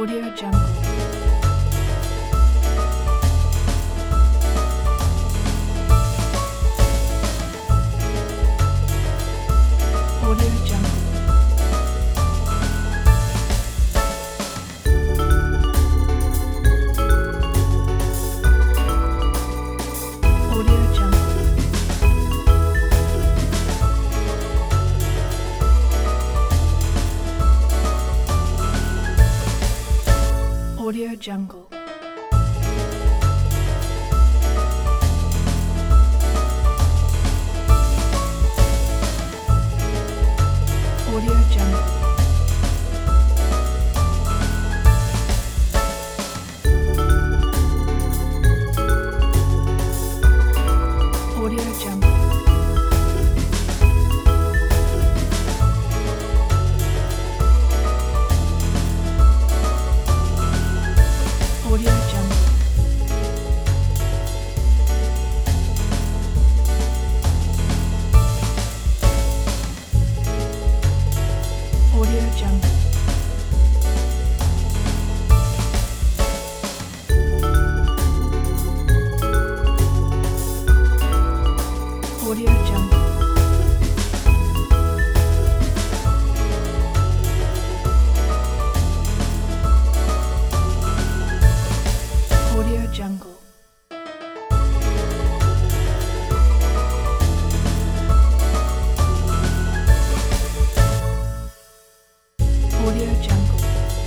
Audio Jungle. Audio Jungle. Audio Jungle. Audio Jungle. Audio Jungle. Audio Jungle. Audio Jungle. Audio Jungle. Audio Jungle. Audio Jungle. Audio Jungle.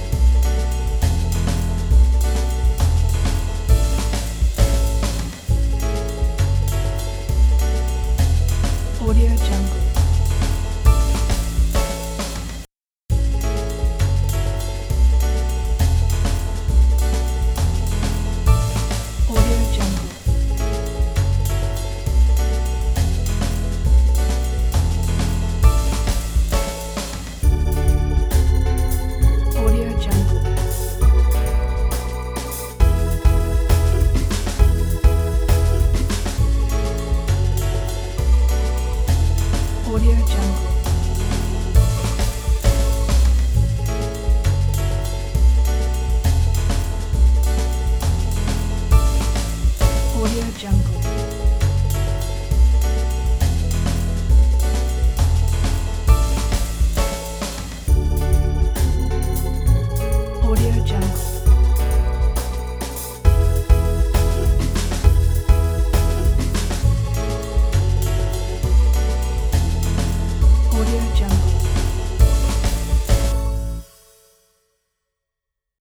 Audio Jungle. Audio Jungle. Audio Jungle. Audio Jungle. Audio Jungle. Audio Jungle.